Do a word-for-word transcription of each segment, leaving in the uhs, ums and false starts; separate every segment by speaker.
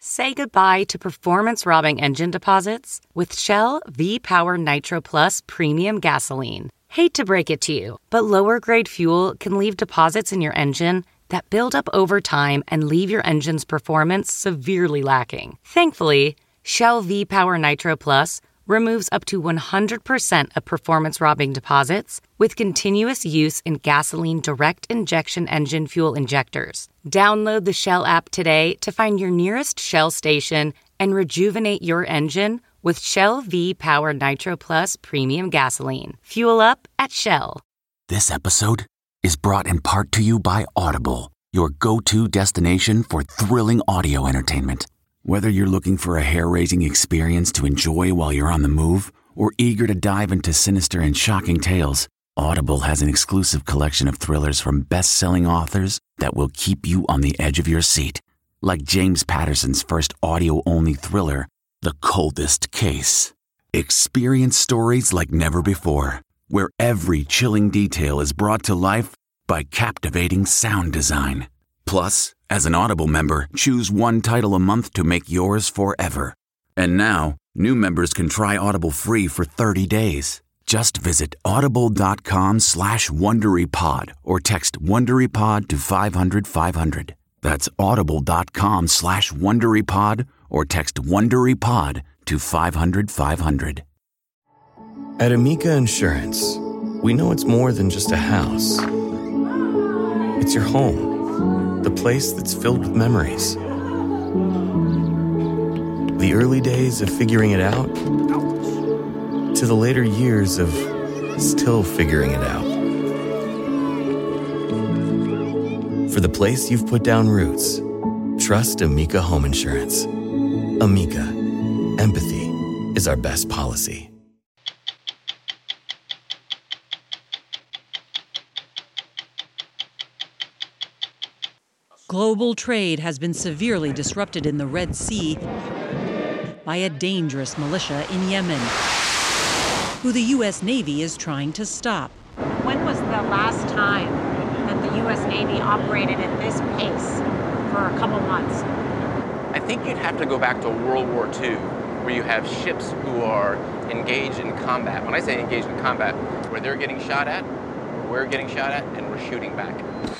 Speaker 1: Say goodbye to performance-robbing engine deposits with Shell V-Power Nitro Plus Premium Gasoline. Hate to break it to you, but lower-grade fuel can leave deposits in your engine that build up over time and leave your engine's performance severely lacking. Thankfully, Shell V-Power Nitro Plus removes up to one hundred percent of performance-robbing deposits with continuous use in gasoline direct injection engine fuel injectors. Download the Shell app today to find your nearest Shell station and rejuvenate your engine with Shell V-Power Nitro Plus Premium Gasoline. Fuel up at Shell.
Speaker 2: This episode is brought in part to you by Audible, your go-to destination for thrilling audio entertainment. Whether you're looking for a hair-raising experience to enjoy while you're on the move or eager to dive into sinister and shocking tales, Audible has an exclusive collection of thrillers from best-selling authors that will keep you on the edge of your seat. Like James Patterson's first audio-only thriller, The Coldest Case. Experience stories like never before, where every chilling detail is brought to life by captivating sound design. Plus, as an Audible member, choose one title a month to make yours forever. And now, new members can try Audible free for thirty days. Just visit audible.com slash WonderyPod or text WonderyPod to five hundred five hundred. That's audible.com slash WonderyPod or text WonderyPod to five hundred five hundred.
Speaker 3: At Amica Insurance, we know it's more than just a house. It's your home, the place that's filled with memories. The early days of figuring it out to the later years of still figuring it out. For the place you've put down roots, trust Amica Home Insurance. Amica, empathy is our best policy.
Speaker 4: Global trade has been severely disrupted in the Red Sea by a dangerous militia in Yemen, who the U S Navy is trying to stop.
Speaker 5: When was the last time that the U S Navy operated at this pace for a couple months?
Speaker 6: I think you'd have to go back to World War Two, where you have ships who are engaged in combat. When I say engaged in combat, where they're getting shot at, we're getting shot at, and we're shooting back.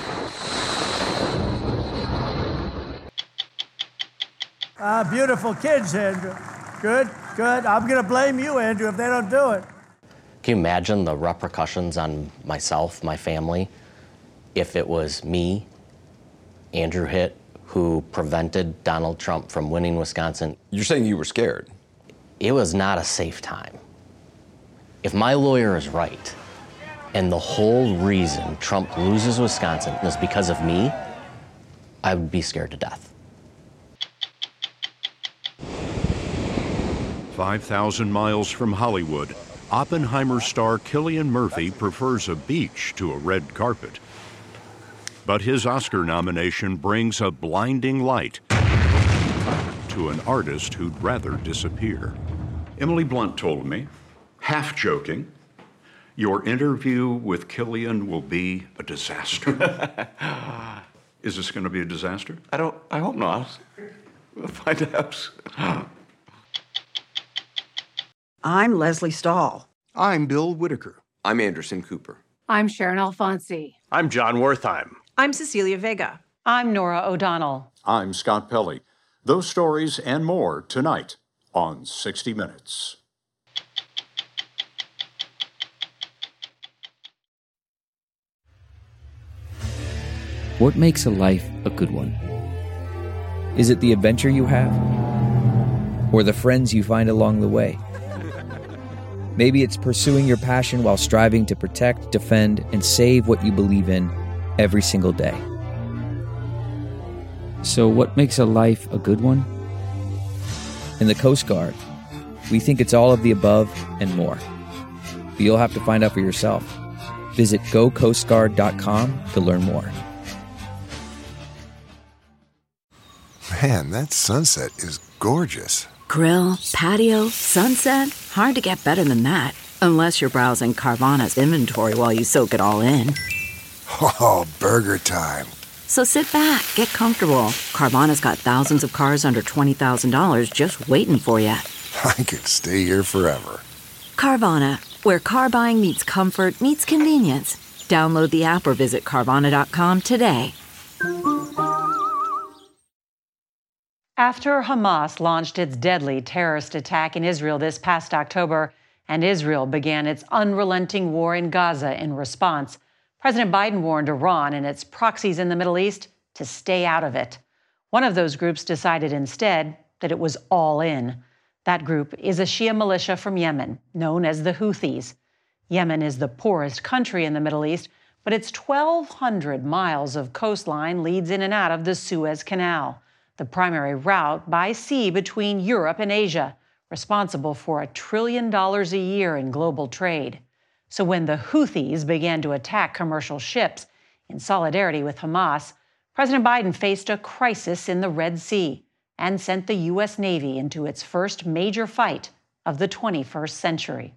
Speaker 7: Ah, beautiful kids, Andrew. Good, good. I'm going to blame you, Andrew, if they don't do it.
Speaker 8: Can you imagine the repercussions on myself, my family, if it was me, Andrew Hitt, who prevented Donald Trump from winning Wisconsin?
Speaker 9: You're saying you were scared?
Speaker 8: It was not a safe time. If my lawyer is right, and the whole reason Trump loses Wisconsin is because of me, I would be scared to death.
Speaker 10: five thousand miles from Hollywood, Oppenheimer star Cillian Murphy prefers a beach to a red carpet. But his Oscar nomination brings a blinding light to an artist who'd rather disappear. Emily Blunt told me, half joking, your interview with Cillian will be a disaster. Is this going to be a disaster?
Speaker 9: I don't, I hope not. We'll find out.
Speaker 11: I'm Leslie Stahl.
Speaker 12: I'm Bill Whitaker.
Speaker 9: I'm Anderson Cooper.
Speaker 5: I'm Sharon Alfonsi.
Speaker 13: I'm John Wertheim.
Speaker 14: I'm Cecilia Vega.
Speaker 15: I'm Nora O'Donnell.
Speaker 10: I'm Scott Pelley. Those stories and more tonight on sixty minutes.
Speaker 16: What makes a life a good one? Is it the adventure you have? Or the friends you find along the way? Maybe it's pursuing your passion while striving to protect, defend, and save what you believe in every single day. So what makes a life a good one? In the Coast Guard, we think it's all of the above and more. But you'll have to find out for yourself. Visit go coast guard dot com to learn more.
Speaker 12: Man, that sunset is gorgeous.
Speaker 17: Grill, patio, sunset. Hard to get better than that. Unless you're browsing Carvana's inventory while you soak it all in.
Speaker 12: Oh, burger time.
Speaker 17: So sit back, get comfortable. Carvana's got thousands of cars under twenty thousand dollars just waiting for you.
Speaker 12: I could stay here forever.
Speaker 17: Carvana, where car buying meets comfort meets convenience. Download the app or visit Carvana dot com today.
Speaker 15: After Hamas launched its deadly terrorist attack in Israel this past October, and Israel began its unrelenting war in Gaza in response, President Biden warned Iran and its proxies in the Middle East to stay out of it. One of those groups decided instead that it was all in. That group is a Shia militia from Yemen, known as the Houthis. Yemen is the poorest country in the Middle East, but its twelve hundred miles of coastline leads in and out of the Suez Canal, the primary route by sea between Europe and Asia, responsible for a trillion dollars a year in global trade. So when the Houthis began to attack commercial ships in solidarity with Hamas, President Biden faced a crisis in the Red Sea and sent the U S Navy into its first major fight of the twenty-first century.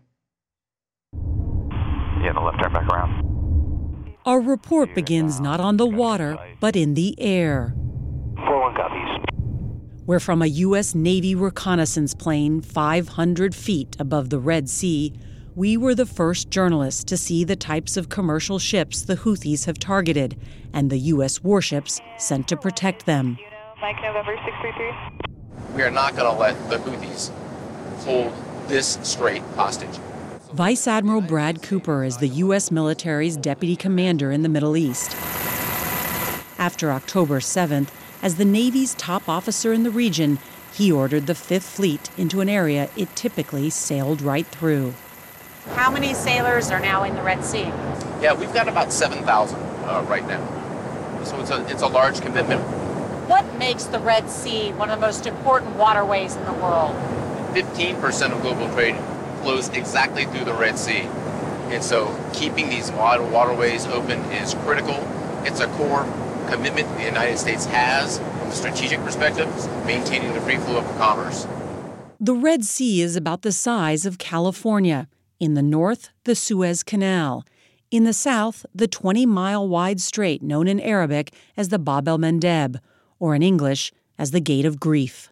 Speaker 13: Yeah, the left turn back around.
Speaker 4: Our report begins not on the water, but in the air.
Speaker 13: four one copies.
Speaker 4: Where from a U S Navy reconnaissance plane five hundred feet above the Red Sea, we were the first journalists to see the types of commercial ships the Houthis have targeted and the U S warships sent to protect them.
Speaker 14: Mike November six three three.
Speaker 6: We are not going to let the Houthis hold this strait hostage.
Speaker 4: Vice Admiral Brad Cooper is the U S military's deputy commander in the Middle East. After October seventh, as the Navy's top officer in the region, he ordered the Fifth Fleet into an area it typically sailed right through.
Speaker 5: How many sailors are now in the Red Sea?
Speaker 6: Yeah, we've got about seven thousand uh, right now. So it's a, it's a large commitment.
Speaker 5: What makes the Red Sea one of the most important waterways in the world?
Speaker 6: fifteen percent of global trade flows exactly through the Red Sea. And so keeping these water waterways open is critical. It's a core commitment the United States has from a strategic perspective, maintaining the free flow of commerce.
Speaker 4: The Red Sea is about the size of California. In the north, the Suez Canal. In the south, the twenty-mile wide strait known in Arabic as the Bab el-Mandeb, or in English as the Gate of Grief.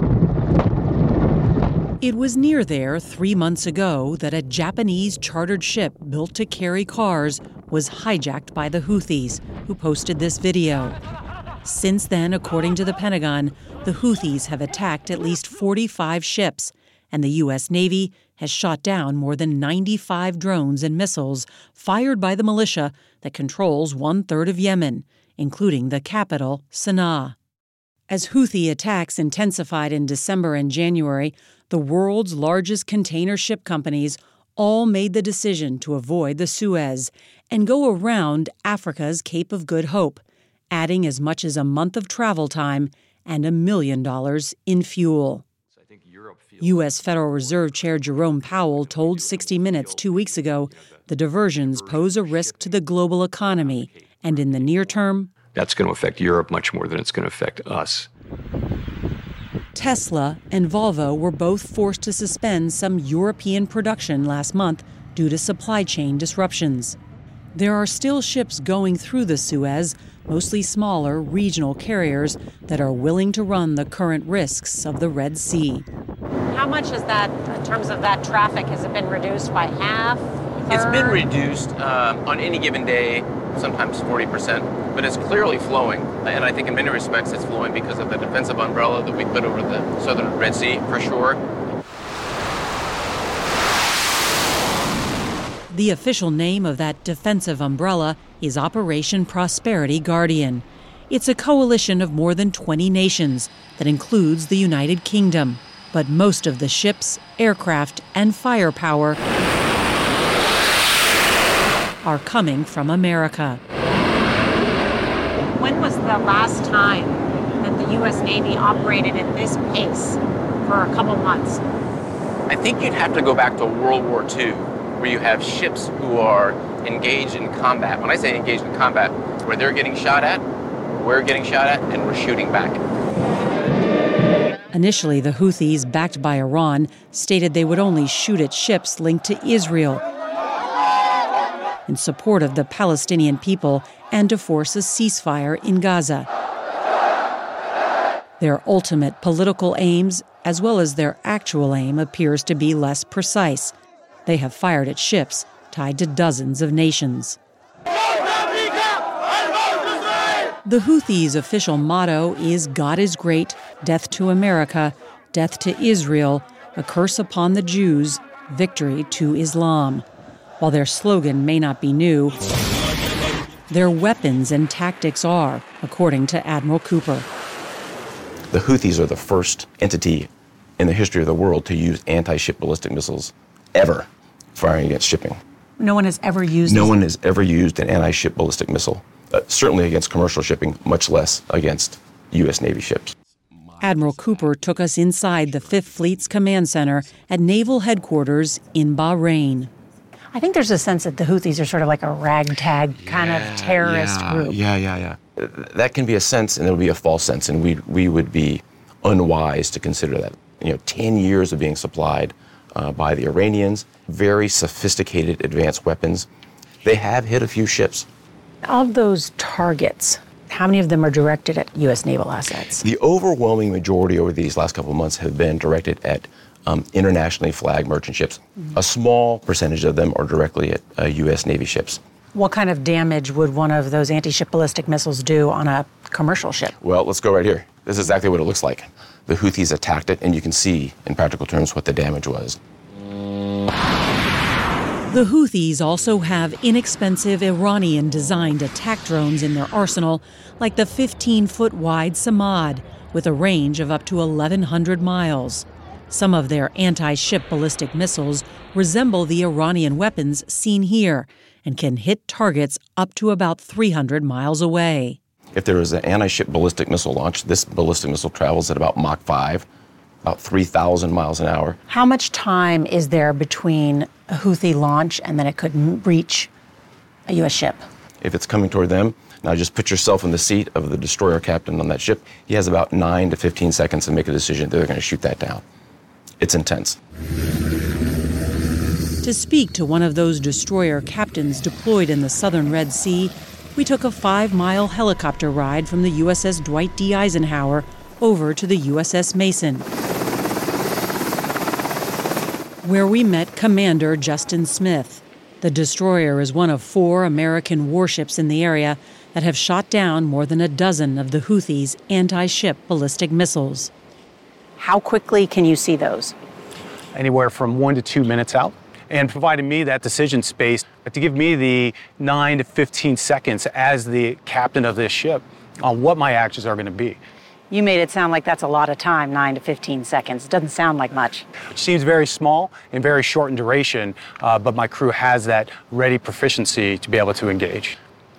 Speaker 4: It was near there three months ago that a Japanese chartered ship built to carry cars was hijacked by the Houthis, who posted this video. Since then, according to the Pentagon, the Houthis have attacked at least forty-five ships, and the U S Navy has shot down more than ninety-five drones and missiles fired by the militia that controls one-third of Yemen, including the capital, Sana'a. As Houthi attacks intensified in December and January, the world's largest container ship companies all made the decision to avoid the Suez and go around Africa's Cape of Good Hope, adding as much as a month of travel time and a million dollars in fuel. U S Federal Reserve Chair Jerome Powell told sixty minutes two weeks ago the diversions pose a risk to the global economy, and in the near term,
Speaker 18: that's going to affect Europe much more than it's going to affect us.
Speaker 4: Tesla and Volvo were both forced to suspend some European production last month due to supply chain disruptions. There are still ships going through the Suez, mostly smaller regional carriers that are willing to run the current risks of the Red Sea.
Speaker 5: How much is that, in terms of that traffic, has it been reduced by half? Third?
Speaker 6: It's been reduced um, on any given day, sometimes forty percent, but it's clearly flowing. And I think in many respects it's flowing because of the defensive umbrella that we put over the southern Red Sea, for sure.
Speaker 4: The official name of that defensive umbrella is Operation Prosperity Guardian. It's a coalition of more than twenty nations that includes the United Kingdom. But most of the ships, aircraft, and firepower are coming from America.
Speaker 5: When was the last time that the U S Navy operated at this pace for a couple months?
Speaker 6: I think you'd have to go back to World War Two, where you have ships who are engaged in combat. When I say engaged in combat, where they're getting shot at, we're getting shot at, and we're shooting back.
Speaker 4: Initially, the Houthis, backed by Iran, stated they would only shoot at ships linked to Israel. in support of the Palestinian people and to force a ceasefire in Gaza. Their ultimate political aims, as well as their actual aim, appears to be less precise. They have fired at ships tied to dozens of nations. The Houthis' official motto is "God is great, death to America, death to Israel, a curse upon the Jews, victory to Islam." While their slogan may not be new, their weapons and tactics are, according to Admiral Cooper.
Speaker 19: The Houthis are the first entity in the history of the world to use anti-ship ballistic missiles ever firing against shipping.
Speaker 5: No one has ever used
Speaker 19: No
Speaker 5: this?
Speaker 19: one has ever used an anti-ship ballistic missile, uh, certainly against commercial shipping, much less against U S Navy ships.
Speaker 4: Admiral Cooper took us inside the Fifth Fleet's command center at Naval Headquarters in Bahrain.
Speaker 5: I think there's a sense that the Houthis are sort of like a ragtag kind
Speaker 19: Yeah,
Speaker 5: of terrorist
Speaker 19: yeah,
Speaker 5: group.
Speaker 19: Yeah, yeah, yeah. Uh, That can be a sense, and it would be a false sense, and we we would be unwise to consider that. You know, ten years of being supplied uh, by the Iranians, very sophisticated advanced weapons. They have hit a few ships.
Speaker 5: Of those targets, how many of them are directed at U S naval assets?
Speaker 19: The overwhelming majority over these last couple of months have been directed at um, internationally flagged merchant ships. Mm-hmm. A small percentage of them are directly at uh, U S Navy ships.
Speaker 5: What kind of damage would one of those anti-ship ballistic missiles do on a commercial ship?
Speaker 19: Well, let's go right here. This is exactly what it looks like. The Houthis attacked it, and you can see in practical terms what the damage was.
Speaker 4: The Houthis also have inexpensive Iranian-designed attack drones in their arsenal, like the fifteen-foot wide Samad, with a range of up to eleven hundred miles. Some of their anti-ship ballistic missiles resemble the Iranian weapons seen here and can hit targets up to about three hundred miles away.
Speaker 19: If there is an anti-ship ballistic missile launch, this ballistic missile travels at about Mach five, about three thousand miles an hour.
Speaker 5: How much time is there between a Houthi launch and then it could m- reach a U S ship?
Speaker 19: If it's coming toward them, now just put yourself in the seat of the destroyer captain on that ship. He has about nine to fifteen seconds to make a decision that they're going to shoot that down. It's intense.
Speaker 4: To speak to one of those destroyer captains deployed in the southern Red Sea, we took a five-mile helicopter ride from the U S S Dwight D. Eisenhower over to the U S S Mason, where we met Commander Justin Smith. The destroyer is one of four American warships in the area that have shot down more than a dozen of the Houthis' anti-ship ballistic missiles.
Speaker 5: How quickly can you see those?
Speaker 20: Anywhere from one to two minutes out, and providing me that decision space to give me the nine to fifteen seconds as the captain of this ship on what my actions are going to be.
Speaker 5: You made it sound like that's a lot of time, nine to fifteen seconds. It doesn't sound like much.
Speaker 20: It seems very small and very short in duration, uh, but my crew has that ready proficiency to be able to engage.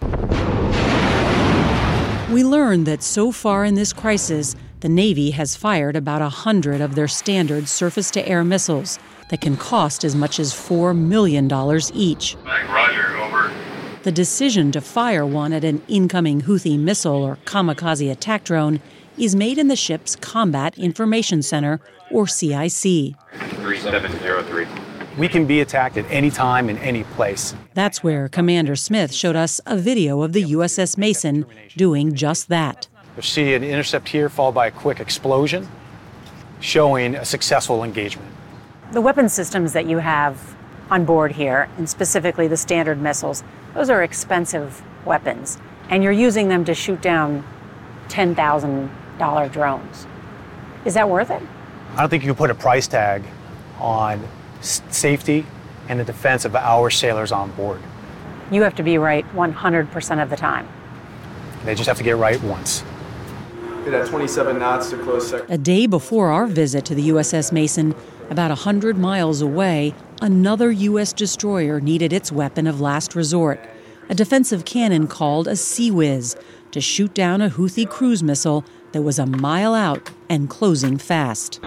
Speaker 4: We learned that so far in this crisis, the Navy has fired about one hundred of their standard surface-to-air missiles that can cost as much as four million dollars each.
Speaker 21: Roger, over.
Speaker 4: The decision to fire one at an incoming Houthi missile or kamikaze attack drone is made in the ship's Combat Information Center, or C I C.
Speaker 21: three seven zero three.
Speaker 20: We can be attacked at any time in any place.
Speaker 4: That's where Commander Smith showed us a video of the U S S Mason doing just that.
Speaker 20: You see an intercept here followed by a quick explosion, showing a successful engagement.
Speaker 5: The weapon systems that you have on board here, and specifically the Standard missiles, those are expensive weapons, and you're using them to shoot down ten thousand dollars drones. Is that worth it?
Speaker 20: I don't think you can put a price tag on s- safety and the defense of our sailors on board.
Speaker 5: You have to be right one hundred percent of the time.
Speaker 20: They just have to get right once.
Speaker 22: Hit at twenty-seven knots to close second.
Speaker 4: A day before our visit to the U S S Mason, about one hundred miles away, another U S destroyer needed its weapon of last resort, a defensive cannon called a Sea Whiz, to shoot down a Houthi cruise missile that was a mile out and closing fast.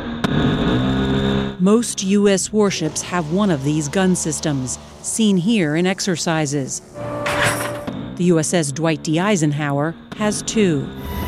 Speaker 4: Most U S warships have one of these gun systems, seen here in exercises. The U S S Dwight D. Eisenhower has two.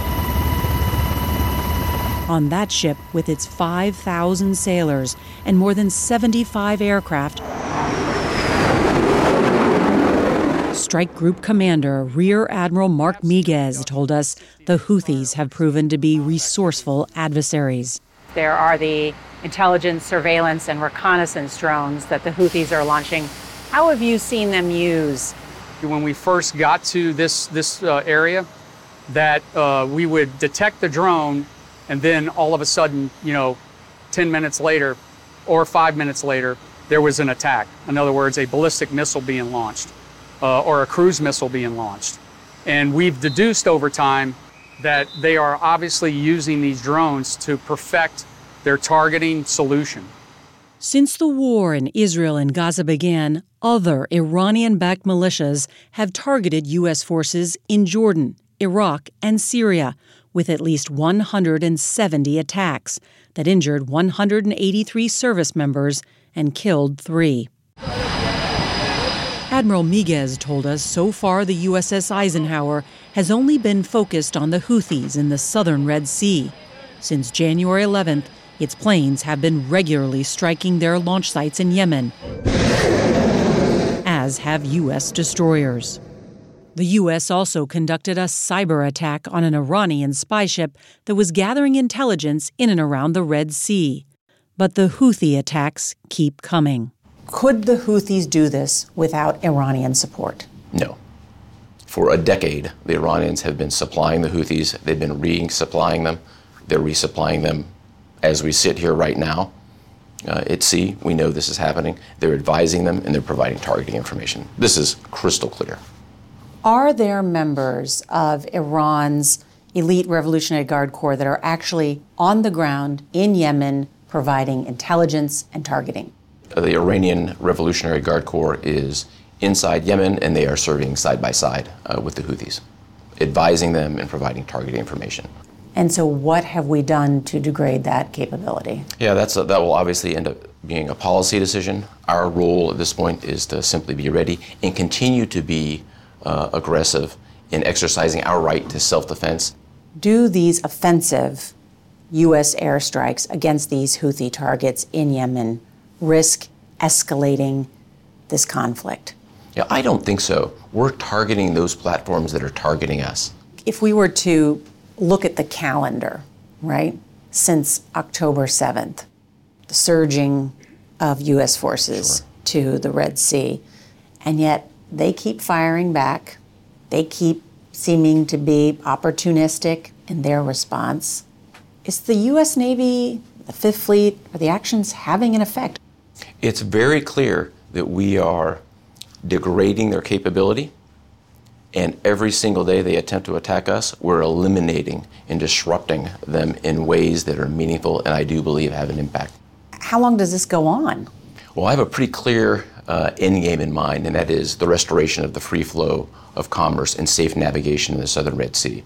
Speaker 4: On that ship, with its five thousand sailors and more than seventy-five aircraft, Strike Group Commander Rear Admiral Mark Miguez told us the Houthis have proven to be resourceful adversaries.
Speaker 5: There are the intelligence, surveillance, and reconnaissance drones that the Houthis are launching. How have you seen them use?
Speaker 1: When we first got to this, this uh, area, that uh, we would detect the drone, and then all of a sudden, you know, ten minutes later or five minutes later, there was an attack. In other words, a ballistic missile being launched uh, or a cruise missile being launched. And we've deduced over time that they are obviously using these drones to perfect their targeting solution.
Speaker 4: Since the war in Israel and Gaza began, other Iranian-backed militias have targeted U S forces in Jordan, Iraq, and Syria, with at least one hundred seventy attacks that injured one hundred eighty-three service members and killed three. Admiral Miguez told us so far the U S S Eisenhower has only been focused on the Houthis in the southern Red Sea. Since January eleventh, its planes have been regularly striking their launch sites in Yemen, as have U S destroyers. The U S also conducted a cyber attack on an Iranian spy ship that was gathering intelligence in and around the Red Sea. But the Houthi attacks keep coming.
Speaker 5: Could the Houthis do this without Iranian support?
Speaker 19: No. For a decade, the Iranians have been supplying the Houthis. They've been resupplying them. They're resupplying them as we sit here right now. Uh, at sea, we know this is happening. They're advising them, and they're providing targeting information. This is crystal clear.
Speaker 5: Are there members of Iran's elite Revolutionary Guard Corps that are actually on the ground in Yemen providing intelligence and targeting?
Speaker 19: The Iranian Revolutionary Guard Corps is inside Yemen, and they are serving side by side uh, with the Houthis, advising them and providing targeting information.
Speaker 5: And so what have we done to degrade that capability?
Speaker 19: Yeah, that's a, that will obviously end up being a policy decision. Our role at this point is to simply be ready and continue to be uh, aggressive in exercising our right to self-defense.
Speaker 5: Do these offensive U S airstrikes against these Houthi targets in Yemen risk escalating this conflict?
Speaker 19: Yeah, I don't think so. We're targeting those platforms that are targeting us.
Speaker 5: If we were to look at the calendar, right, since October seventh, the surging of U S forces sure. to the Red Sea, and yet they keep firing back. They keep seeming to be opportunistic in their response. Is the U S Navy, the Fifth Fleet, are the actions having an effect?
Speaker 19: It's very clear that we are degrading their capability, and every single day they attempt to attack us, we're eliminating and disrupting them in ways that are meaningful and I do believe have an impact.
Speaker 5: How long does this go on?
Speaker 19: Well, I have a pretty clear uh, end game in mind, and that is the restoration of the free flow of commerce and safe navigation in the southern Red Sea.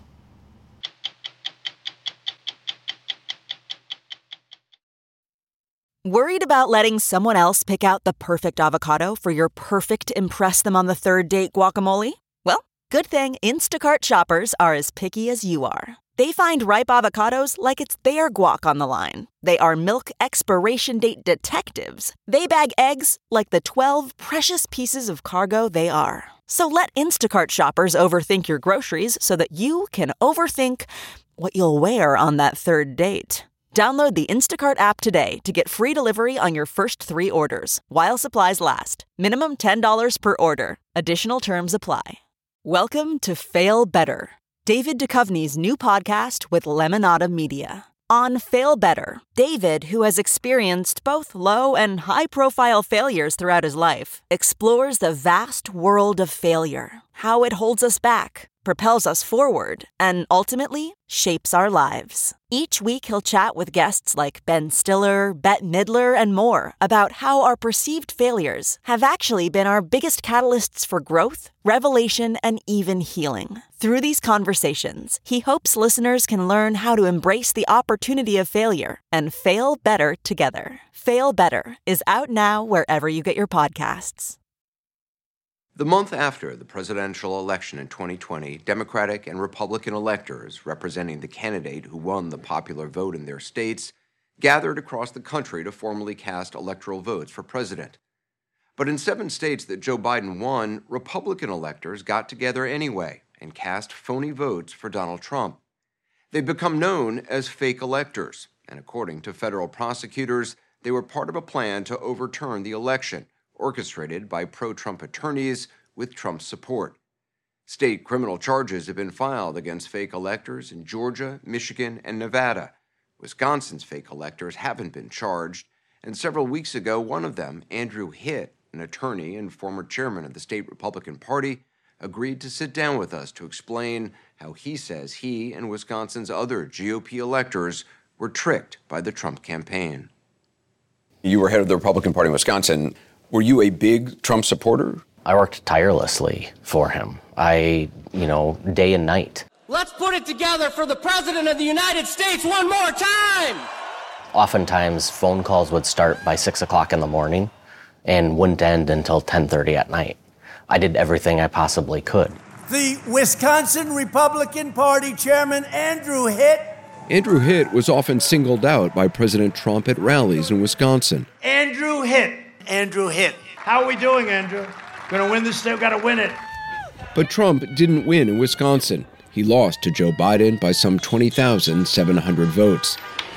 Speaker 2: Worried about letting someone else pick out the perfect avocado for your perfect impress them on the third date guacamole? Well, good thing Instacart shoppers are as picky as you are. They find ripe avocados like it's their guac on the line. They are milk expiration date detectives. They bag eggs like the twelve precious pieces of cargo they are. So let Instacart shoppers overthink your groceries so that you can overthink what you'll wear on that third date. Download the Instacart app today to get free delivery on your first three orders, while supplies last. Minimum ten dollars per order. Additional terms apply. Welcome to Fail Better, David Duchovny's new podcast with Lemonada Media. On Fail Better, David, who has experienced both low and high-profile failures throughout his life, explores the vast world of failure, how it holds us back, propels us forward, and ultimately shapes our lives. Each week he'll chat with guests like Ben Stiller, Bette Midler, and more about how our perceived failures have actually been our biggest catalysts for growth, revelation, and even healing. Through these conversations, he hopes listeners can learn how to embrace the opportunity of failure and fail better together. Fail Better is out now wherever you get your podcasts.
Speaker 9: The month after the presidential election in twenty twenty, Democratic and Republican electors representing the candidate who won the popular vote in their states gathered across the country to formally cast electoral votes for president. But in seven states that Joe Biden won, Republican electors got together anyway and cast phony votes for Donald Trump. They've become known as fake electors, and according to federal prosecutors, they were part of a plan to overturn the election, orchestrated by pro-Trump attorneys with Trump's support. State criminal charges have been filed against fake electors in Georgia, Michigan, and Nevada. Wisconsin's fake electors haven't been charged, and several weeks ago, one of them, Andrew Hitt, an attorney and former chairman of the state Republican Party, agreed to sit down with us to explain how he says he and Wisconsin's other G O P electors were tricked by the Trump campaign.
Speaker 3: You were head of the Republican Party in Wisconsin. Were you a big Trump supporter?
Speaker 8: I worked tirelessly for him. I, you know, day and night.
Speaker 7: Let's put it together for the President of the United States one more time!
Speaker 8: Oftentimes, phone calls would start by six o'clock in the morning and wouldn't end until ten thirty at night. I did everything I possibly could.
Speaker 23: The Wisconsin Republican Party Chairman Andrew Hitt.
Speaker 24: Andrew Hitt was often singled out by President Trump at rallies in Wisconsin.
Speaker 23: Andrew Hitt. Andrew Hitt. How are we doing, Andrew? Gonna win this state, gotta win it.
Speaker 24: But Trump didn't win in Wisconsin. He lost to Joe Biden by some twenty thousand seven hundred votes.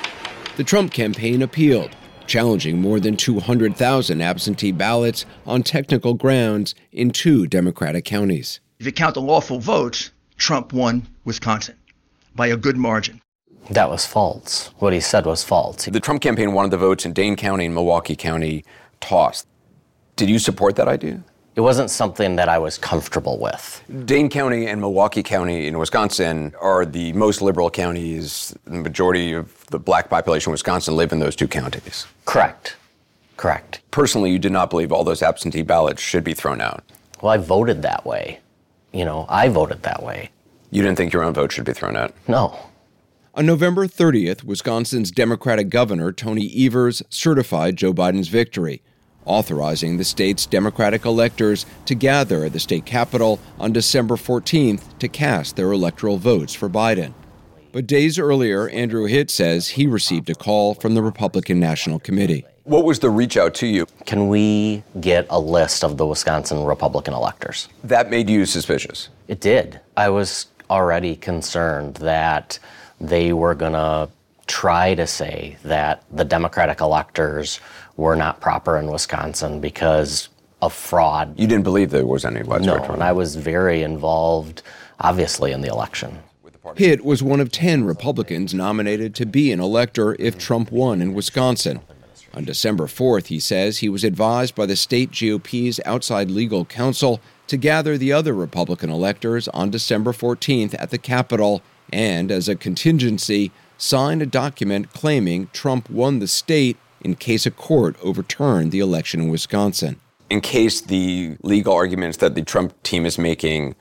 Speaker 24: The Trump campaign appealed, challenging more than two hundred thousand absentee ballots on technical grounds in two Democratic counties.
Speaker 25: If you count the lawful votes, Trump won Wisconsin by a good margin.
Speaker 8: That was false. What he said was false.
Speaker 3: The Trump campaign wanted the votes in Dane County and Milwaukee County tossed. Did you support that idea?
Speaker 8: It wasn't something that I was comfortable with.
Speaker 3: Dane County and Milwaukee County in Wisconsin are the most liberal counties. The majority of the black population in Wisconsin live in those two counties.
Speaker 8: Correct. Correct.
Speaker 3: Personally, you did not believe all those absentee ballots should be thrown out.
Speaker 8: Well, I voted that way. You know, I voted that way.
Speaker 3: You didn't think your own vote should be thrown out?
Speaker 8: No.
Speaker 24: On November thirtieth, Wisconsin's Democratic Governor Tony Evers certified Joe Biden's victory, authorizing the state's Democratic electors to gather at the state capitol on December fourteenth to cast their electoral votes for Biden. But days earlier, Andrew Hitt says he received a call from the Republican National Committee.
Speaker 3: What was the reach out to you?
Speaker 8: Can we get a list of the Wisconsin Republican electors?
Speaker 3: That made you suspicious?
Speaker 8: It did. I was already concerned that they were going to try to say that the Democratic electors were not proper in Wisconsin because of fraud.
Speaker 3: You didn't believe there was any widespread
Speaker 8: No,
Speaker 3: fraud?
Speaker 8: and I was very involved, obviously, in the election.
Speaker 24: Hitt was one of ten Republicans nominated to be an elector if Trump won in Wisconsin. On December fourth, he says he was advised by the state G O P's outside legal counsel to gather the other Republican electors on December fourteenth at the Capitol and, as a contingency, sign a document claiming Trump won the state in case a court overturned the election in Wisconsin.
Speaker 3: In case the legal arguments that the Trump team is making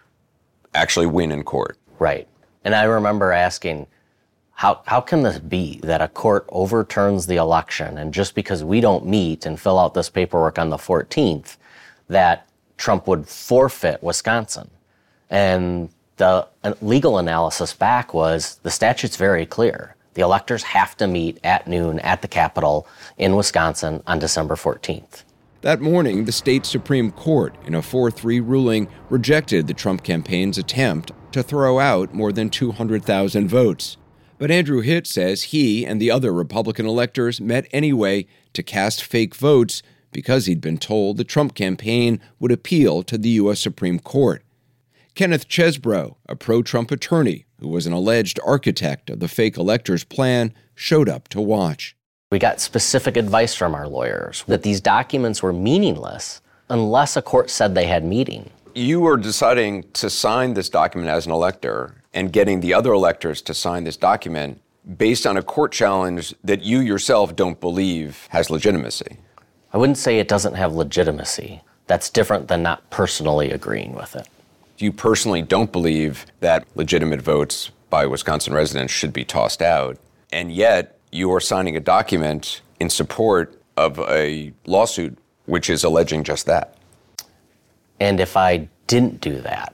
Speaker 3: actually win in court.
Speaker 8: Right. And I remember asking, how how can this be that a court overturns the election and just because we don't meet and fill out this paperwork on the fourteenth, that Trump would forfeit Wisconsin? And the legal analysis back was the statute's very clear. The electors have to meet at noon at the Capitol in Wisconsin on December fourteenth.
Speaker 24: That morning, the state Supreme Court, in a four three ruling, rejected the Trump campaign's attempt to throw out more than two hundred thousand votes. But Andrew Hitt says he and the other Republican electors met anyway to cast fake votes because he'd been told the Trump campaign would appeal to the U S Supreme Court. Kenneth Chesbrough, a pro-Trump attorney who was an alleged architect of the fake electors' plan, showed up to watch.
Speaker 8: We got specific advice from our lawyers that these documents were meaningless unless a court said they had meaning.
Speaker 3: You were deciding to sign this document as an elector and getting the other electors to sign this document based on a court challenge that you yourself don't believe has legitimacy.
Speaker 8: I wouldn't say it doesn't have legitimacy. That's different than not personally agreeing with it.
Speaker 3: You personally don't believe that legitimate votes by Wisconsin residents should be tossed out, and yet you are signing a document in support of a lawsuit which is alleging just that.
Speaker 8: And if I didn't do that,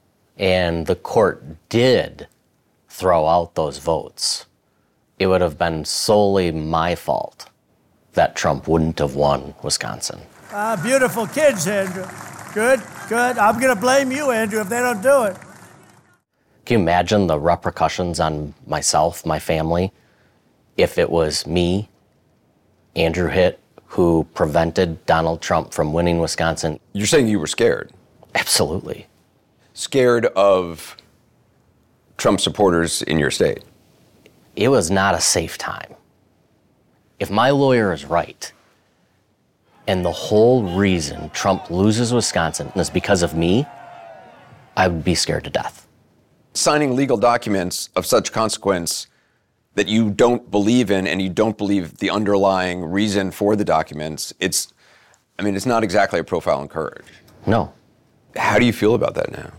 Speaker 8: and the court did throw out those votes, it would have been solely my fault that Trump wouldn't have won Wisconsin.
Speaker 23: Ah, beautiful kids, Andrew. Good, good. I'm going to blame you, Andrew, if they don't do it.
Speaker 8: Can you imagine the repercussions on myself, my family, if it was me, Andrew Hitt, who prevented Donald Trump from winning Wisconsin?
Speaker 3: You're saying you were scared?
Speaker 8: Absolutely.
Speaker 3: Scared of Trump supporters in your state?
Speaker 8: It was not a safe time. If my lawyer is right, and the whole reason Trump loses Wisconsin is because of me, I would be scared to death.
Speaker 3: Signing legal documents of such consequence that you don't believe in and you don't believe the underlying reason for the documents, it's, I mean, it's not exactly a profile in courage.
Speaker 8: No.
Speaker 3: How do you feel about that now?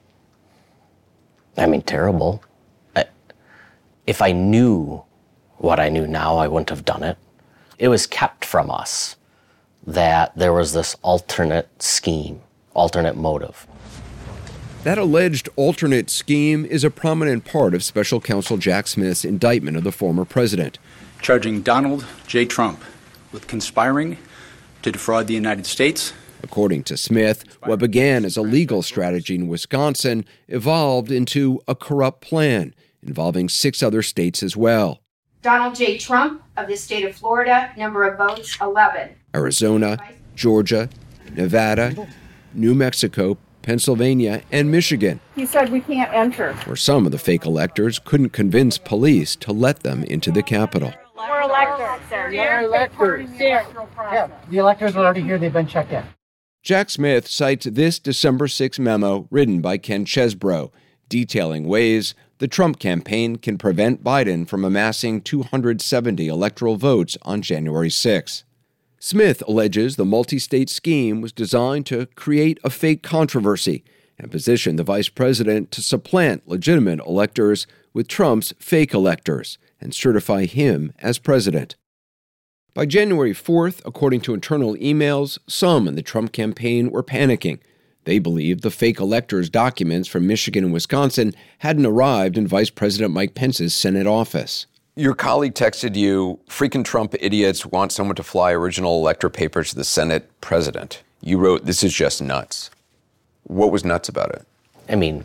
Speaker 8: I mean, terrible. I, if I knew what I knew now, I wouldn't have done it. It was kept from us that there was this alternate scheme, alternate motive.
Speaker 24: That alleged alternate scheme is a prominent part of Special Counsel Jack Smith's indictment of the former president,
Speaker 10: charging Donald J. Trump with conspiring to defraud the United States.
Speaker 24: According to Smith, what began as a legal strategy in Wisconsin evolved into a corrupt plan involving six other states as well.
Speaker 11: Donald J. Trump of the state of Florida, number of votes eleven.
Speaker 24: Arizona, Georgia, Nevada, New Mexico, Pennsylvania, and Michigan.
Speaker 14: He said we can't enter.
Speaker 24: Where some of the fake electors couldn't convince police to let them into the Capitol.
Speaker 14: We're electors, sir. We're electors.
Speaker 12: Yeah, the electors are already here. They've been checked in.
Speaker 24: Jack Smith cites this December sixth memo written by Ken Chesbro, detailing ways the Trump campaign can prevent Biden from amassing two hundred seventy electoral votes on January sixth. Smith alleges the multi-state scheme was designed to create a fake controversy and position the vice president to supplant legitimate electors with Trump's fake electors and certify him as president. By January fourth, according to internal emails, some in the Trump campaign were panicking. They believed the fake electors' documents from Michigan and Wisconsin hadn't arrived in Vice President Mike Pence's Senate office.
Speaker 3: Your colleague texted you, freaking Trump idiots want someone to fly original elector papers to the Senate president. You wrote, this is just nuts. What was nuts about it?
Speaker 8: I mean,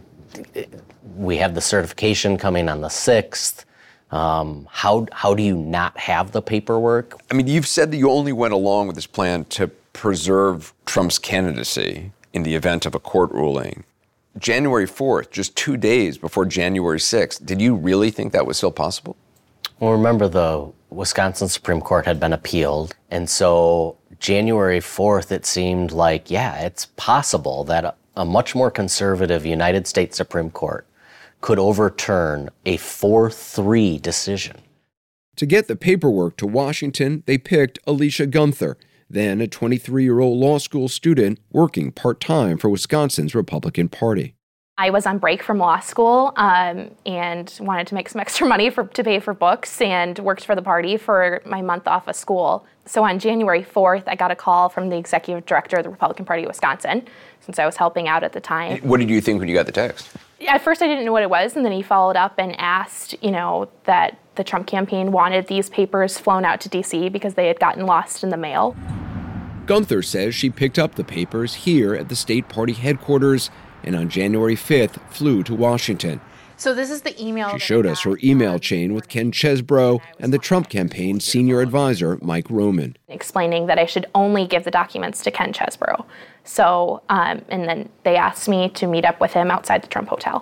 Speaker 8: we have the certification coming on the sixth. Um, how how do you not have the paperwork?
Speaker 3: I mean, you've said that you only went along with this plan to preserve Trump's candidacy in the event of a court ruling. January fourth, just two days before January sixth, did you really think that was still possible?
Speaker 8: Well, remember, the Wisconsin Supreme Court had been appealed, and so January fourth, it seemed like, yeah, it's possible that a, a much more conservative United States Supreme Court could overturn a four three decision.
Speaker 24: To get the paperwork to Washington, they picked Alicia Gunther, then a twenty-three-year-old law school student working part-time for Wisconsin's Republican Party.
Speaker 16: I was on break from law school um, and wanted to make some extra money for, to pay for books, and worked for the party for my month off of school. So on January fourth, I got a call from the executive director of the Republican Party of Wisconsin, since I was helping out at the time.
Speaker 3: What did you think when you got the text?
Speaker 16: At first, I didn't know what it was, and then he followed up and asked, you know, that the Trump campaign wanted these papers flown out to D C because they had gotten lost in the mail.
Speaker 24: Gunther says she picked up the papers here at the state party headquarters and on January fifth flew to Washington.
Speaker 16: So this is the email.
Speaker 24: She showed us her email chain with Ken Chesbro and the Trump campaign's senior advisor, Mike Roman.
Speaker 16: Explaining that I should only give the documents to Ken Chesbro. So, um, and then they asked me to meet up with him outside the Trump Hotel.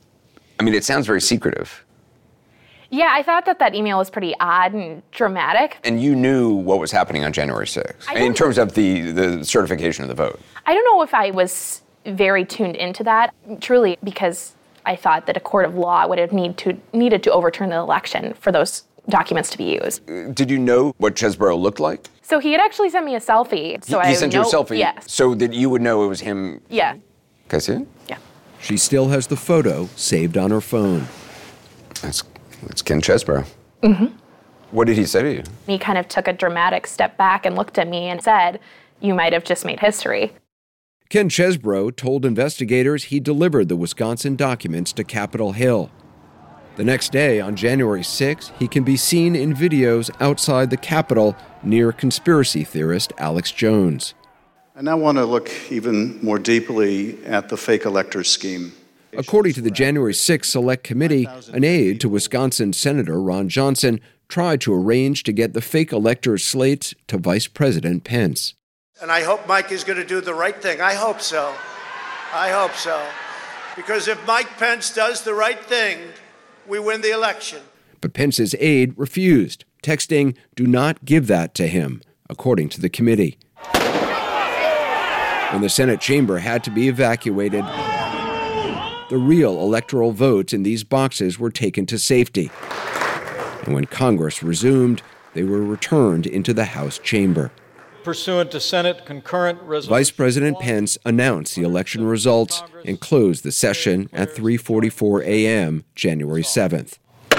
Speaker 3: I mean, it sounds very secretive.
Speaker 16: Yeah, I thought that that email was pretty odd and dramatic.
Speaker 3: And you knew what was happening on January sixth, in terms of the, the certification of the vote.
Speaker 16: I don't know if I was very tuned into that, truly, because I thought that a court of law would have need to, needed to overturn the election for those documents to be used.
Speaker 3: Did you know what Chesbro looked like?
Speaker 16: So he had actually sent me a selfie. So
Speaker 3: he, he
Speaker 16: I
Speaker 3: sent
Speaker 16: know,
Speaker 3: you a selfie?
Speaker 16: Yes.
Speaker 3: So that you would know it was him?
Speaker 16: Yeah.
Speaker 3: Can I see it?
Speaker 16: Yeah.
Speaker 24: She still has the photo saved on her phone.
Speaker 3: That's, that's Ken Chesbro.
Speaker 16: Mm-hmm.
Speaker 3: What did he say to you?
Speaker 16: He kind of took a dramatic step back and looked at me and said, "You might have just made history."
Speaker 24: Ken Chesbro told investigators he delivered the Wisconsin documents to Capitol Hill. The next day, on January sixth, he can be seen in videos outside the Capitol near conspiracy theorist Alex Jones.
Speaker 6: I now want to look even more deeply at the fake electors scheme.
Speaker 24: According to the January sixth Select Committee, an aide to Wisconsin Senator Ron Johnson tried to arrange to get the fake electors slates to Vice President Pence.
Speaker 23: And I hope Mike is going to do the right thing. I hope so. I hope so. Because if Mike Pence does the right thing, we win the election.
Speaker 24: But Pence's aide refused, texting, "Do not give that to him," according to the committee. When the Senate chamber had to be evacuated, the real electoral votes in these boxes were taken to safety. And when Congress resumed, they were returned into the House chamber.
Speaker 13: Pursuant to Senate concurrent resolution.
Speaker 24: Vice President Pence announced the election results and closed the session at three forty-four a.m. January seventh.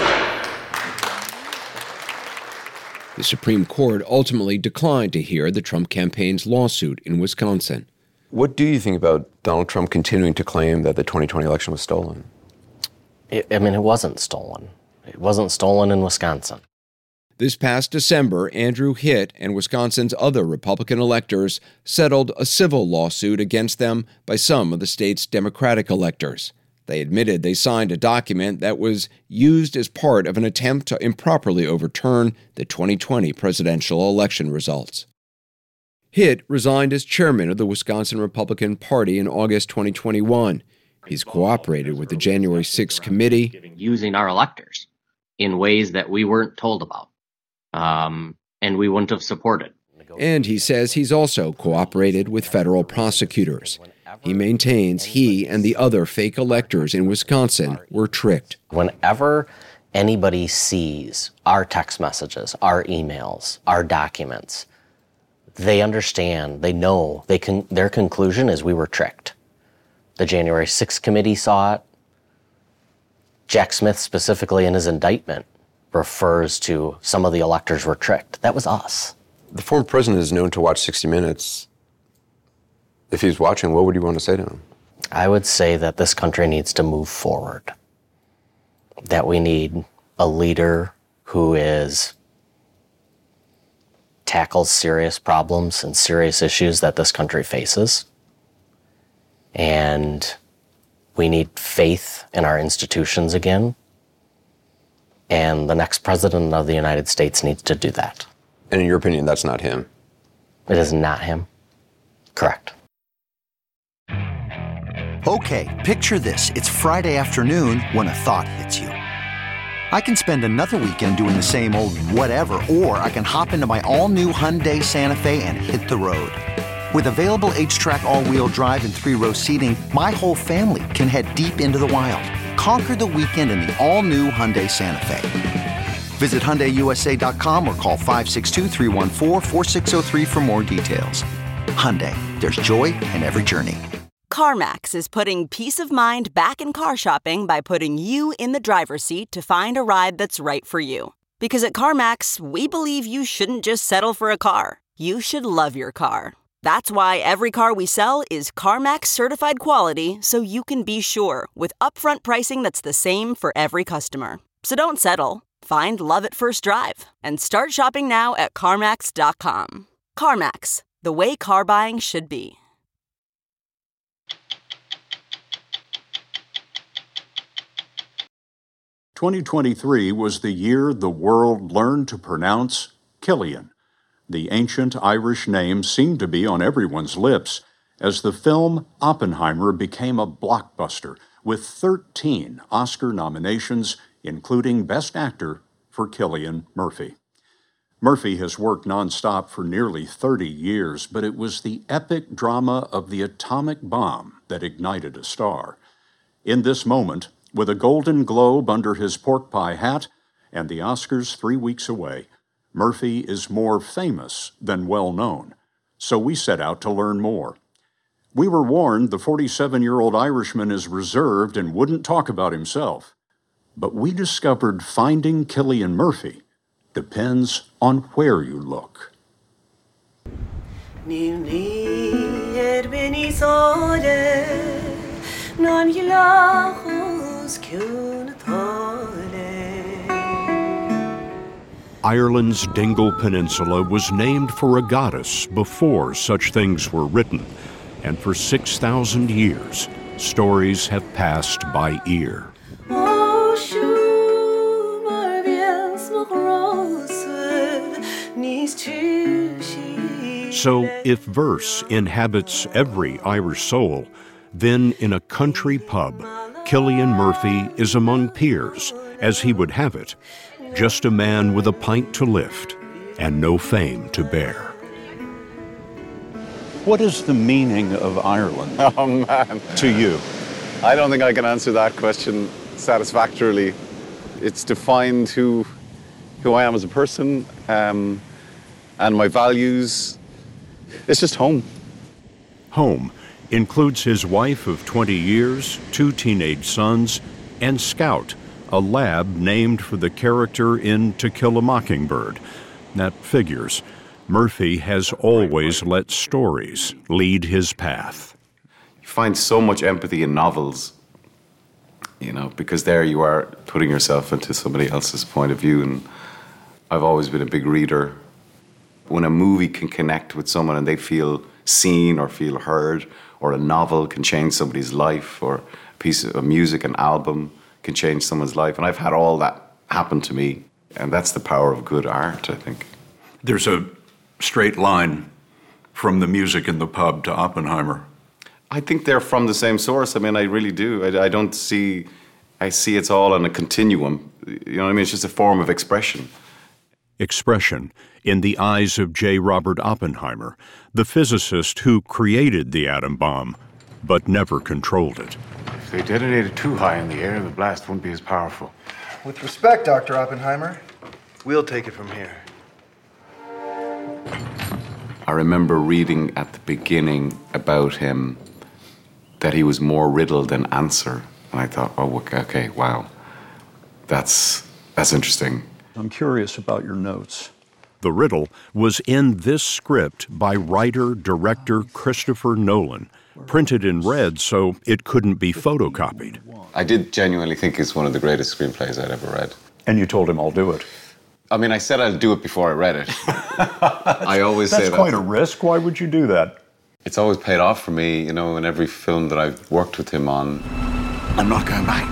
Speaker 24: The Supreme Court ultimately declined to hear the Trump campaign's lawsuit in Wisconsin.
Speaker 3: What do you think about Donald Trump continuing to claim that the twenty twenty election was stolen?
Speaker 8: It, I mean, it wasn't stolen. It wasn't stolen in Wisconsin.
Speaker 24: This past December, Andrew Hitt and Wisconsin's other Republican electors settled a civil lawsuit against them by some of the state's Democratic electors. They admitted they signed a document that was used as part of an attempt to improperly overturn the twenty twenty presidential election results. Hitt resigned as chairman of the Wisconsin Republican Party in August twenty twenty-one. He's cooperated with the January sixth committee,
Speaker 8: using our electors in ways that we weren't told about, um, and we wouldn't have supported.
Speaker 24: And he says he's also cooperated with federal prosecutors. He maintains he and the other fake electors in Wisconsin were tricked.
Speaker 8: Whenever anybody sees our text messages, our emails, our documents, they understand, they know, they can. Their conclusion is we were tricked. The January sixth committee saw it. Jack Smith, specifically in his indictment, refers to some of the electors were tricked. That was us.
Speaker 3: The former president is known to watch sixty minutes. If he's watching, what would you want to say to him?
Speaker 8: I would say that this country needs to move forward. That we need a leader who is tackles serious problems and serious issues that this country faces. And we need faith in our institutions again. And the next president of the United States needs to do that.
Speaker 3: And in your opinion, that's not him?
Speaker 8: It is not him. Correct.
Speaker 15: Okay, picture this. It's Friday afternoon when a thought hits you. I can spend another weekend doing the same old whatever, or I can hop into my all-new Hyundai Santa Fe and hit the road. With available H-Track all-wheel drive and three-row seating, my whole family can head deep into the wild. Conquer the weekend in the all-new Hyundai Santa Fe. Visit Hyundai U S A dot com or call five six two, three one four, four six zero three for more details. Hyundai, there's joy in every journey.
Speaker 2: CarMax is putting peace of mind back in car shopping by putting you in the driver's seat to find a ride that's right for you. Because at CarMax, we believe you shouldn't just settle for a car. You should love your car. That's why every car we sell is CarMax certified quality, so you can be sure with upfront pricing that's the same for every customer. So don't settle. Find love at first drive and start shopping now at CarMax dot com. CarMax, the way car buying should be.
Speaker 17: twenty twenty-three was the year the world learned to pronounce Killian. The ancient Irish name seemed to be on everyone's lips as the film Oppenheimer became a blockbuster with thirteen Oscar nominations, including Best Actor for Cillian Murphy. Murphy has worked nonstop for nearly thirty years, but it was the epic drama of the atomic bomb that ignited a star. In this moment, with a Golden Globe under his pork pie hat and the Oscars three weeks away, Murphy is more famous than well-known, so we set out to learn more. We were warned the forty-seven-year-old Irishman is reserved and wouldn't talk about himself. But we discovered finding Cillian Murphy depends on where you look. Ireland's Dingle Peninsula was named for a goddess before such things were written, and for six thousand years, stories have passed by ear. So, if verse inhabits every Irish soul, then in a country pub, Cillian Murphy is among peers, as he would have it, just a man with a pint to lift and no fame to bear. What is the meaning of Ireland
Speaker 1: Oh, man.
Speaker 17: to you?
Speaker 1: I don't think I can answer that question satisfactorily. It's defined who, who I am as a person, um, and my values. It's just home.
Speaker 17: Home includes his wife of twenty years, two teenage sons, and Scout, a lab named for the character in To Kill a Mockingbird. That figures. Murphy has always let stories lead his path.
Speaker 1: You find so much empathy in novels, you know, because there you are putting yourself into somebody else's point of view, and I've always been a big reader. When a movie can connect with someone and they feel seen or feel heard, or a novel can change somebody's life, or a piece of music, an album can change someone's life, and I've had all that happen to me, and that's the power of good art, I think.
Speaker 17: There's a straight line from the music in the pub to Oppenheimer.
Speaker 1: I think they're from the same source. I mean, I really do. I, I don't see, I see it's all on a continuum. You know what I mean? It's just a form of expression.
Speaker 17: Expression in the eyes of J. Robert Oppenheimer, the physicist who created the atom bomb, but never controlled it.
Speaker 18: If they detonated too high in the air, the blast wouldn't be as powerful.
Speaker 20: With respect, Doctor Oppenheimer, we'll take it from here.
Speaker 1: I remember reading at the beginning about him that he was more riddle than answer. And I thought, oh, okay, wow. That's, that's interesting.
Speaker 17: I'm curious about your notes. The riddle was in this script by writer-director Christopher Nolan, printed in red so it couldn't be photocopied.
Speaker 1: I did genuinely think it's one of the greatest screenplays I'd ever read.
Speaker 17: And you told him, I'll do it.
Speaker 1: I mean, I said I'd do it before I read it. I always
Speaker 17: That's
Speaker 1: say that.
Speaker 17: That's quite a risk. Why would you do that?
Speaker 1: It's always paid off for me, you know, in every film that I've worked with him on. I'm not going back.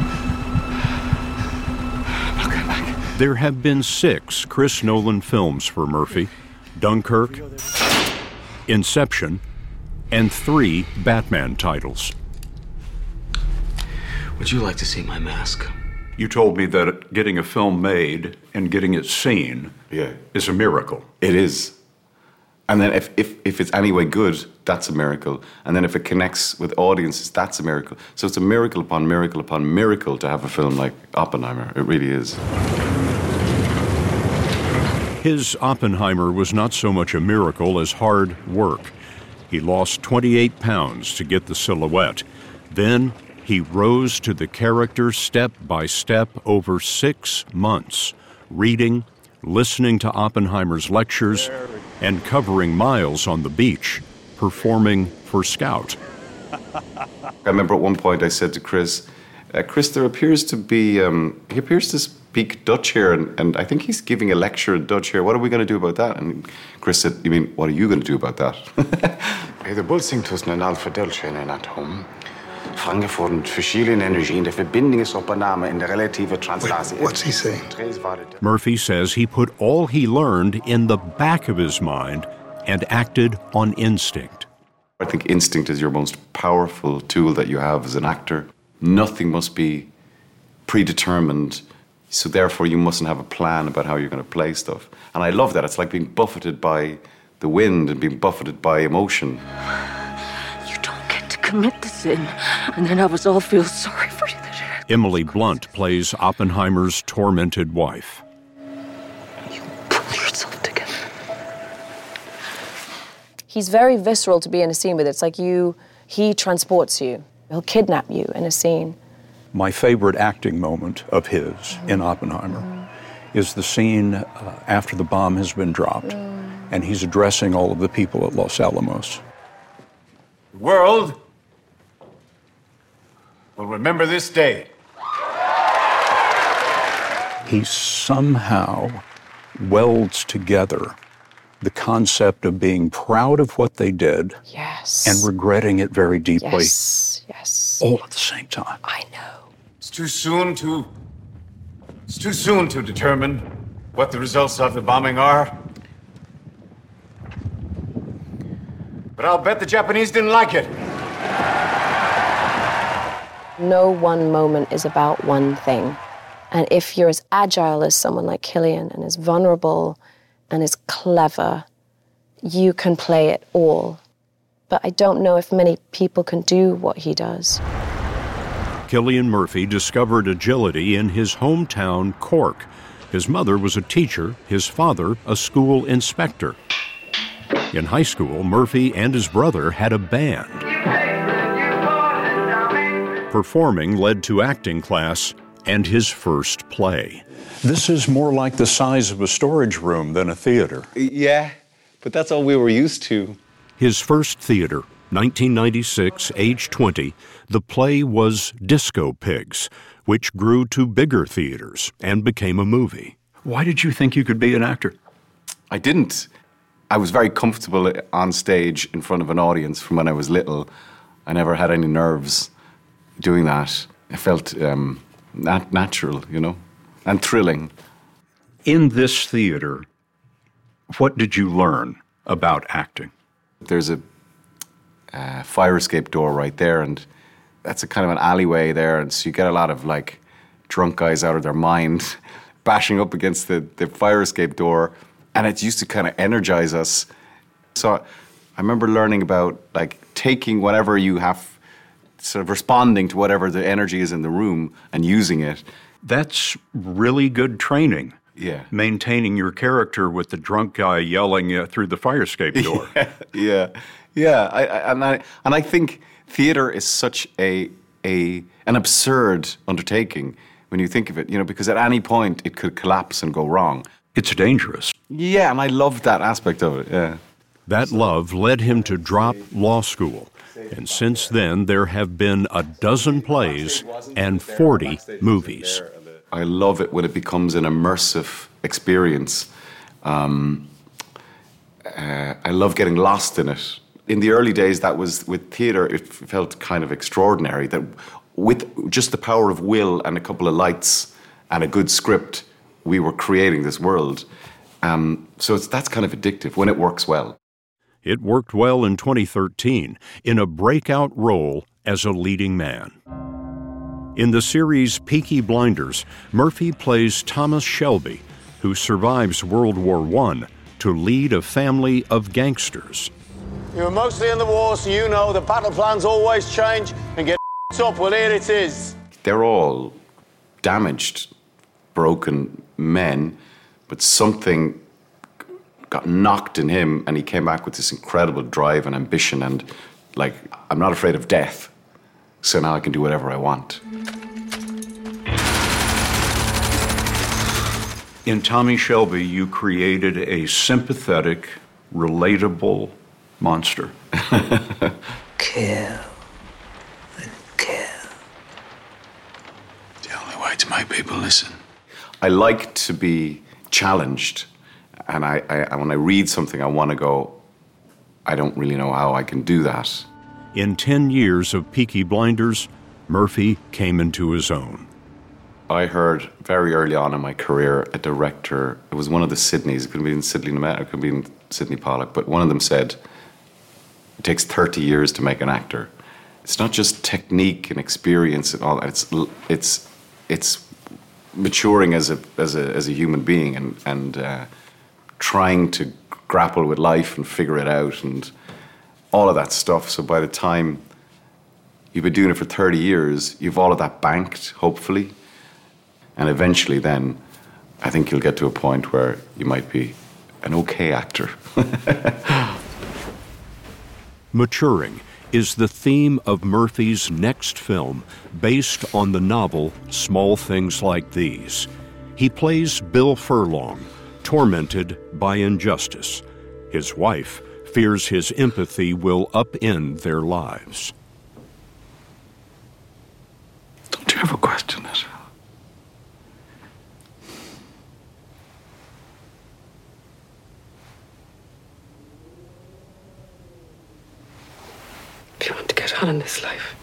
Speaker 1: I'm not going back.
Speaker 17: There have been six Chris Nolan films for Murphy: Dunkirk, Inception, and three Batman titles.
Speaker 18: Would you like to see my mask?
Speaker 17: You told me that getting a film made and getting it seen
Speaker 1: yeah.
Speaker 17: is a miracle.
Speaker 1: It is. And then if, if, if it's anyway good, that's a miracle. And then if it connects with audiences, that's a miracle. So it's a miracle upon miracle upon miracle to have a film like Oppenheimer. It really is.
Speaker 17: His Oppenheimer was not so much a miracle as hard work. He lost twenty-eight pounds to get the silhouette. Then he rose to the character step by step over six months, reading, listening to Oppenheimer's lectures, and covering miles on the beach, performing for Scout.
Speaker 1: I remember at one point I said to Chris, uh, Chris, there appears to be, um, he appears to speak Dutch here, and, and I think he's giving a lecture in Dutch here. What are we going to do about that? And Chris said, you mean, what are you going to do about that?
Speaker 18: De botsing tussen een aantal deeltjes en atoom vangen voor een verschillende energie in de verbindingsopname in de relatieve translatie.
Speaker 20: What's he saying?
Speaker 17: Murphy says he put all he learned in the back of his mind and acted on instinct.
Speaker 1: I think instinct is your most powerful tool that you have as an actor. Nothing must be predetermined, so therefore you mustn't have a plan about how you're going to play stuff. And I love that. It's like being buffeted by the wind and being buffeted by emotion.
Speaker 21: You don't get to commit the sin, and then have us all feel sorry for you.
Speaker 17: Emily Blunt plays Oppenheimer's tormented wife.
Speaker 21: You pull yourself together.
Speaker 22: He's very visceral to be in a scene with. It's like you, he transports you. He'll kidnap you in a scene.
Speaker 17: My favorite acting moment of his mm. in Oppenheimer mm. is the scene uh, after the bomb has been dropped, mm. and he's addressing all of the people at Los Alamos.
Speaker 18: The world will remember this day.
Speaker 17: He somehow welds together the concept of being proud of what they did
Speaker 22: Yes.
Speaker 17: and regretting it very deeply.
Speaker 22: Yes, yes.
Speaker 17: All at the same time.
Speaker 22: I know.
Speaker 1: It's too soon to. It's too soon to determine what the results of the bombing are. But I'll bet the Japanese didn't like it.
Speaker 22: No one moment is about one thing. And if you're as agile as someone like Killian and as vulnerable and as clever, you can play it all. But I don't know if many people can do what he does.
Speaker 17: Cillian Murphy discovered agility in his hometown, Cork. His mother was a teacher, his father a school inspector. In high school, Murphy and his brother had a band. Performing led to acting class and his first play. This is more like the size of a storage room than a theater.
Speaker 1: Yeah, but that's all we were used to.
Speaker 17: His first theater, nineteen ninety-six, age twenty, the play was Disco Pigs, which grew to bigger theaters and became a movie. Why did you think you could be an actor?
Speaker 1: I didn't. I was very comfortable on stage in front of an audience from when I was little. I never had any nerves doing that. I felt um, nat- natural, you know, and thrilling.
Speaker 17: In this theater, what did you learn about acting?
Speaker 1: There's a uh, fire escape door right there, and that's a kind of an alleyway there, and so you get a lot of like drunk guys out of their mind bashing up against the, the fire escape door, and it used to kind of energize us. So I remember learning about like taking whatever you have, sort of responding to whatever the energy is in the room and using it.
Speaker 17: That's really good training.
Speaker 1: Yeah.
Speaker 17: Maintaining your character with the drunk guy yelling uh, through the fire escape door.
Speaker 1: yeah, yeah. I, I, and I and I think theater is such a a an absurd undertaking when you think of it. You know, because at any point it could collapse and go wrong.
Speaker 17: It's dangerous.
Speaker 1: Yeah, and I loved that aspect of it. Yeah.
Speaker 17: That love led him to drop law school. And since then, there have been a dozen plays and forty movies.
Speaker 1: I love it when it becomes an immersive experience. Um, uh, I love getting lost in it. In the early days, that was with theatre, it felt kind of extraordinary that with just the power of will and a couple of lights and a good script, we were creating this world. Um, so it's, that's kind of addictive when it works well.
Speaker 17: It worked well in twenty thirteen in a breakout role as a leading man. In the series Peaky Blinders, Murphy plays Thomas Shelby, who survives World War One to lead a family of gangsters.
Speaker 4: You were mostly in the war, so you know the battle plans always change and get up. Well, here it is.
Speaker 1: They're all damaged, broken men, but something got knocked in him, and he came back with this incredible drive and ambition and, like, I'm not afraid of death, so now I can do whatever I want.
Speaker 17: In Tommy Shelby, you created a sympathetic, relatable monster.
Speaker 18: Kill. Kill. The only way to make people listen.
Speaker 1: I like to be challenged, and I, I when I read something, I want to go, I don't really know how I can do that.
Speaker 17: In ten years of Peaky Blinders, Murphy came into his own.
Speaker 1: I heard very early on in my career a director, it was one of the Sydneys, it could be in Sidney Lumet, it could be in Sidney Pollack, but one of them said, it takes thirty years to make an actor. It's not just technique and experience and all that, it's it's it's maturing as a as a as a human being and and uh, trying to grapple with life and figure it out and all of that stuff. So by the time you've been doing it for thirty years, you've all of that banked, hopefully. And eventually then, I think you'll get to a point where you might be an okay actor.
Speaker 17: Maturing is the theme of Murphy's next film, based on the novel Small Things Like These. He plays Bill Furlong, tormented by injustice. His wife fears his empathy will upend their lives.
Speaker 18: Don't you ever question it?
Speaker 5: get on in this life,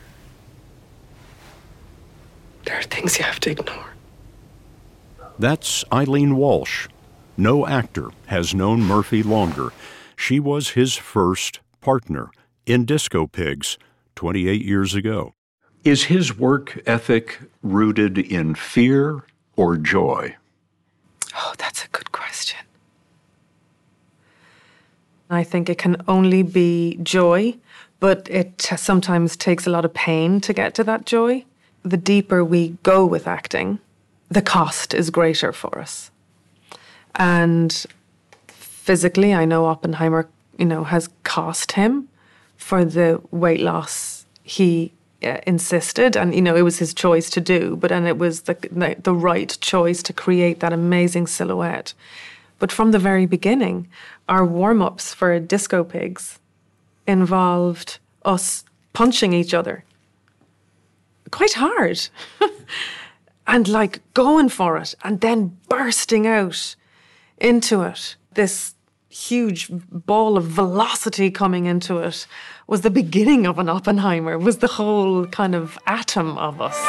Speaker 5: there are things you have to ignore.
Speaker 17: That's Eileen Walsh. No actor has known Murphy longer. She was his first partner in Disco Pigs twenty-eight years ago. Is his work ethic rooted in fear or joy?
Speaker 5: Oh, that's a good question. I think it can only be joy, but it sometimes takes a lot of pain to get to that joy. The deeper we go with acting, the cost is greater for us. And physically, I know Oppenheimer, you know, has cost him for the weight loss he uh, insisted, and you know, it was his choice to do. But and it was the, the the right choice to create that amazing silhouette. But from the very beginning, our warm-ups for Disco Pigs involved us punching each other quite hard, and like going for it, and then bursting out into it. This huge ball of velocity coming into it was the beginning of an Oppenheimer, was the whole kind of atom of us.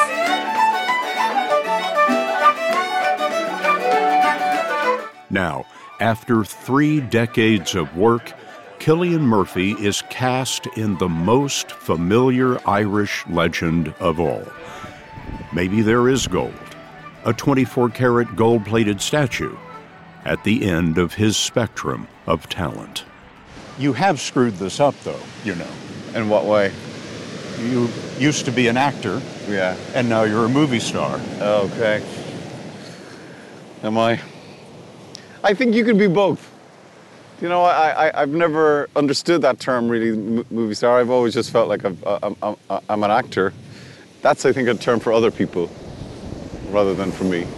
Speaker 17: Now, after three decades of work, Cillian Murphy is cast in the most familiar Irish legend of all. Maybe there is gold, a twenty-four karat gold-plated statue at the end of his spectrum of talent. You have screwed this up, though, you know.
Speaker 1: In what way?
Speaker 17: You used to be an actor.
Speaker 1: Yeah.
Speaker 17: And now you're a movie star.
Speaker 1: Okay. Am I? I think you can be both. You know, I, I, I've never understood that term, really, m- movie star. I've always just felt like I've, I'm, I'm, I'm an actor. That's, I think, a term for other people rather than for me.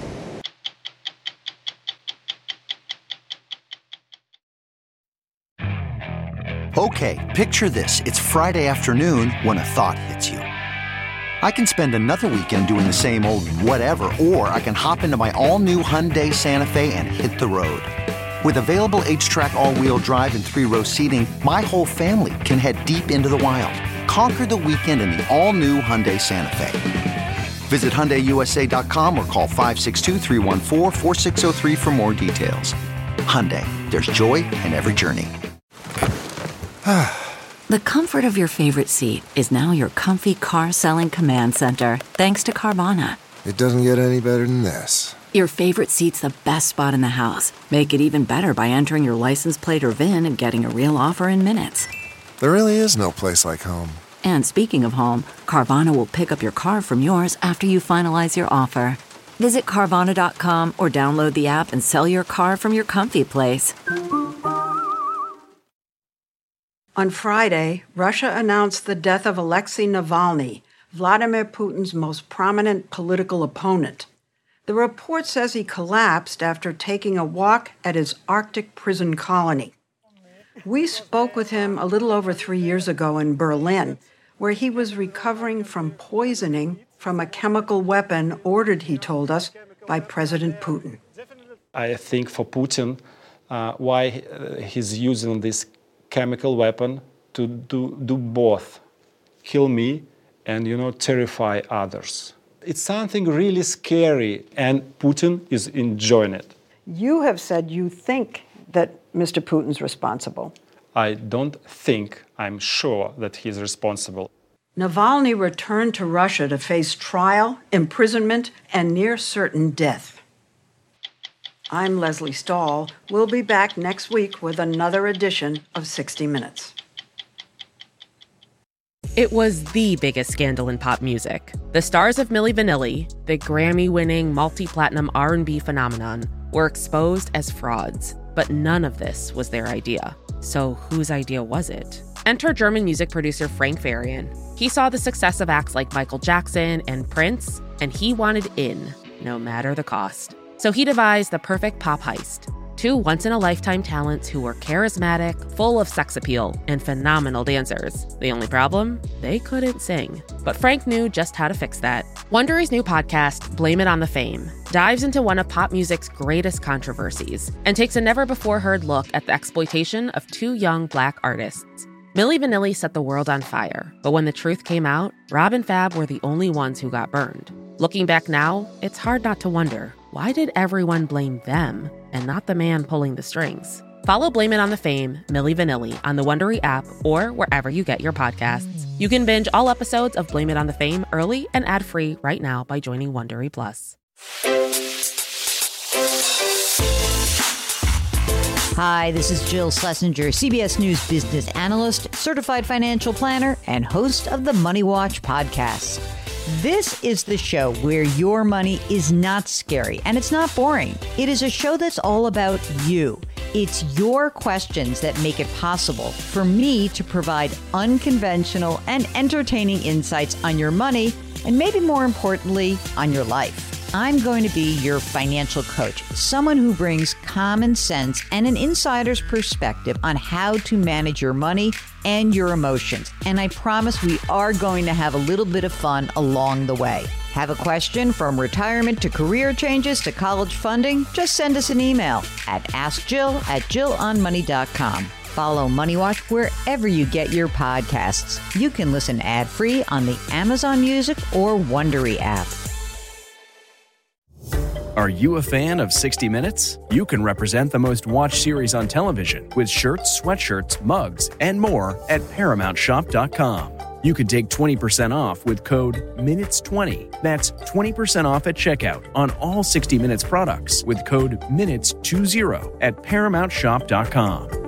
Speaker 15: Okay, picture this. It's Friday afternoon when a thought hits you. I can spend another weekend doing the same old whatever, or I can hop into my all-new Hyundai Santa Fe and hit the road. With available H-Track all-wheel drive and three-row seating, my whole family can head deep into the wild. Conquer the weekend in the all-new Hyundai Santa Fe. Visit Hyundai U S A dot com or call five six two, three one four, four six zero three for more details. Hyundai, there's joy in every journey.
Speaker 7: The comfort of your favorite seat is now your comfy car selling command center, thanks to Carvana.
Speaker 9: It doesn't get any better than this.
Speaker 7: Your favorite seat's the best spot in the house. Make it even better by entering your license plate or V I N and getting a real offer in minutes.
Speaker 9: There really is no place like home.
Speaker 7: And speaking of home, Carvana will pick up your car from yours after you finalize your offer. Visit Carvana dot com or download the app and sell your car from your comfy place.
Speaker 19: On Friday, Russia announced the death of Alexei Navalny, Vladimir Putin's most prominent political opponent. The report says he collapsed after taking a walk at his Arctic prison colony. We spoke with him a little over three years ago in Berlin, where he was recovering from poisoning from a chemical weapon ordered, he told us, by President Putin.
Speaker 25: I think for Putin, uh, why he's using this chemical weapon to do, do both, kill me and, you know, terrify others. It's something really scary, and Putin is enjoying it.
Speaker 19: You have said you think that Mister Putin's responsible.
Speaker 25: I don't think, I'm sure that he's responsible.
Speaker 19: Navalny returned to Russia to face trial, imprisonment, and near certain death. I'm Leslie Stahl. We'll be back next week with another edition of sixty minutes.
Speaker 26: It was the biggest scandal in pop music. The stars of Milli Vanilli, the Grammy-winning multi-platinum R and B phenomenon, were exposed as frauds. But none of this was their idea. So whose idea was it? Enter German music producer Frank Farian. He saw the success of acts like Michael Jackson and Prince, and he wanted in, no matter the cost. So he devised the perfect pop heist. Two once-in-a-lifetime talents who were charismatic, full of sex appeal, and phenomenal dancers. The only problem? They couldn't sing. But Frank knew just how to fix that. Wondery's new podcast, Blame It on the Fame, dives into one of pop music's greatest controversies and takes a never-before-heard look at the exploitation of two young Black artists. Milli Vanilli set the world on fire, but when the truth came out, Rob and Fab were the only ones who got burned. Looking back now, it's hard not to wonder, why did everyone blame them and not the man pulling the strings? Follow Blame It on the Fame, Milli Vanilli, on the Wondery app or wherever you get your podcasts. You can binge all episodes of Blame It on the Fame early and ad-free right now by joining Wondery Plus.
Speaker 6: Hi, this is Jill Schlesinger, C B S News business analyst, certified financial planner, and host of the Money Watch podcast. This is the show where your money is not scary and it's not boring. It is a show that's all about you. It's your questions that make it possible for me to provide unconventional and entertaining insights on your money, and maybe more importantly, on your life. I'm going to be your financial coach, someone who brings common sense and an insider's perspective on how to manage your money and your emotions. And I promise we are going to have a little bit of fun along the way. Have a question from retirement to career changes to college funding? Just send us an email at askjill at jill on money dot com. Follow Money Watch wherever you get your podcasts. You can listen ad-free on the Amazon Music or Wondery app.
Speaker 10: Are you a fan of sixty minutes? You can represent the most watched series on television with shirts, sweatshirts, mugs, and more at paramount shop dot com. You can take twenty percent off with code minutes twenty. That's twenty percent off at checkout on all sixty minutes products with code minutes twenty at paramount shop dot com.